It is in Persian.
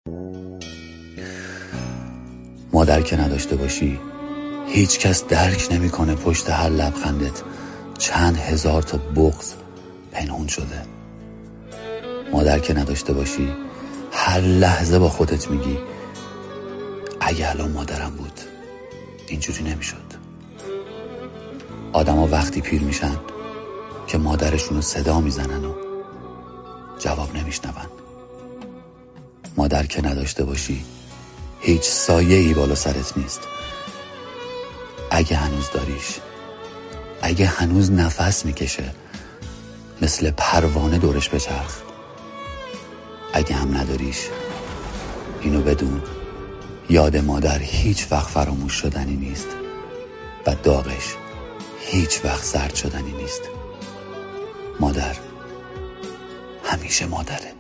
مادر که نداشته باشی هیچ کس درک نمیکنه پشت هر لبخندت چند هزار تا بغض پنهون شده. مادر که نداشته باشی هر لحظه با خودت میگی اگه الان مادرم بود اینجوری نمیشد. آدما وقتی پیر میشن که مادرشونو صدا میزنن و جواب نمیشنون. مادر که نداشته باشی هیچ سایه‌ای بالا سرت نیست. اگه هنوز داریش، اگه هنوز نفس میکشه مثل پروانه دورش بچرخ. اگه هم نداریش اینو بدون یاد مادر هیچ وقت فراموش شدنی نیست و داغش هیچ وقت سرد شدنی نیست. مادر همیشه مادره.